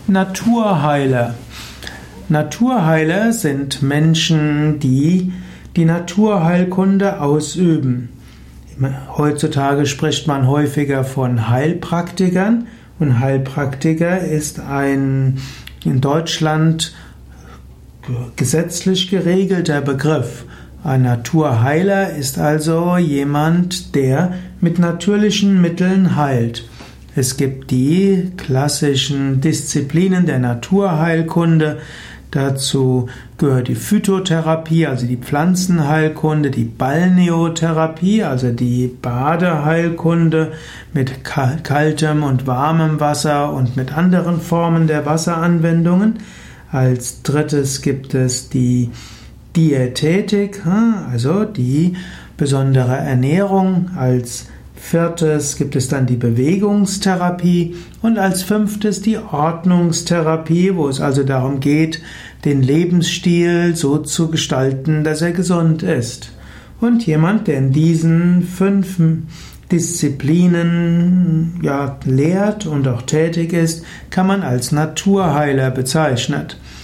Naturheiler. Naturheiler sind Menschen, die die Naturheilkunde ausüben. Heutzutage spricht man häufiger von Heilpraktikern, und Heilpraktiker ist ein in Deutschland gesetzlich geregelter Begriff. Ein Naturheiler ist also jemand, der mit natürlichen Mitteln heilt. Es gibt die klassischen Disziplinen der Naturheilkunde. Dazu gehört die Phytotherapie, also die Pflanzenheilkunde, die Balneotherapie, also die Badeheilkunde mit kaltem und warmem Wasser und mit anderen Formen der Wasseranwendungen. Als drittes gibt es die Diätetik, also die besondere Ernährung. Als viertes gibt es dann die Bewegungstherapie und als fünftes die Ordnungstherapie, wo es also darum geht, den Lebensstil so zu gestalten, dass er gesund ist. Und jemand, der in diesen 5 Disziplinen lehrt und auch tätig ist, kann man als Naturheiler bezeichnen.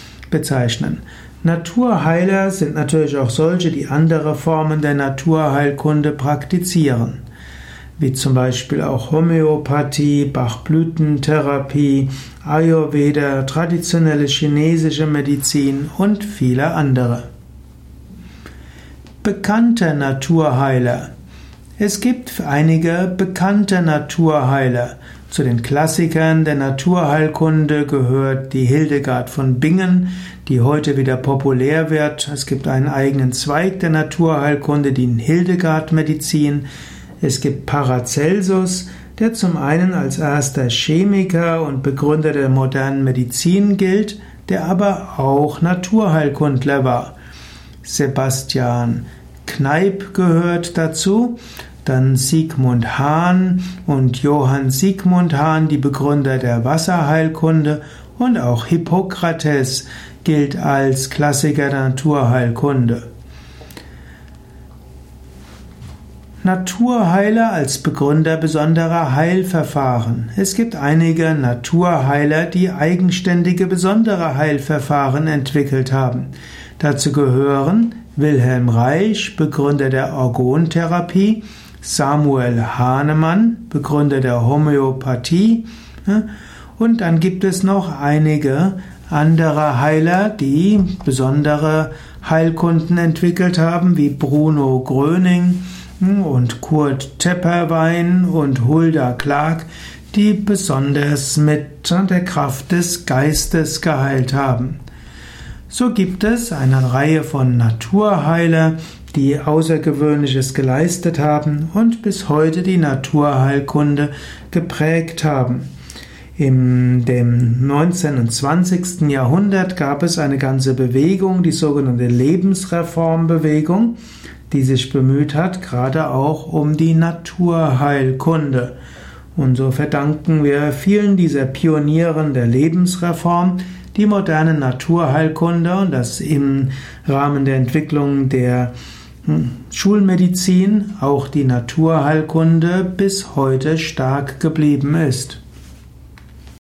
Naturheiler sind natürlich auch solche, die andere Formen der Naturheilkunde praktizieren, wie zum Beispiel auch Homöopathie, Bachblütentherapie, Ayurveda, traditionelle chinesische Medizin und viele andere. Bekannte Naturheiler. Es gibt einige bekannte Naturheiler. Zu den Klassikern der Naturheilkunde gehört die Hildegard von Bingen, die heute wieder populär wird. Es gibt einen eigenen Zweig der Naturheilkunde, die Hildegard-Medizin. Es gibt Paracelsus, der zum einen als erster Chemiker und Begründer der modernen Medizin gilt, der aber auch Naturheilkundler war. Sebastian Kneipp gehört dazu, dann Sigmund Hahn und Johann Sigmund Hahn, die Begründer der Wasserheilkunde, und auch Hippokrates gilt als Klassiker der Naturheilkunde. Naturheiler als Begründer besonderer Heilverfahren. Es gibt einige Naturheiler, die eigenständige besondere Heilverfahren entwickelt haben. Dazu gehören Wilhelm Reich, Begründer der Orgontherapie, Samuel Hahnemann, Begründer der Homöopathie, und dann gibt es noch einige andere Heiler, die besondere Heilkunden entwickelt haben, wie Bruno Gröning und Kurt Tepperwein und Hulda Clark, die besonders mit der Kraft des Geistes geheilt haben. So gibt es eine Reihe von Naturheiler, die Außergewöhnliches geleistet haben und bis heute die Naturheilkunde geprägt haben. Im dem 19. und 20. Jahrhundert gab es eine ganze Bewegung, die sogenannte Lebensreformbewegung, die sich bemüht hat, gerade auch um die Naturheilkunde. Und so verdanken wir vielen dieser Pionieren der Lebensreform die moderne Naturheilkunde und dass im Rahmen der Entwicklung der Schulmedizin auch die Naturheilkunde bis heute stark geblieben ist.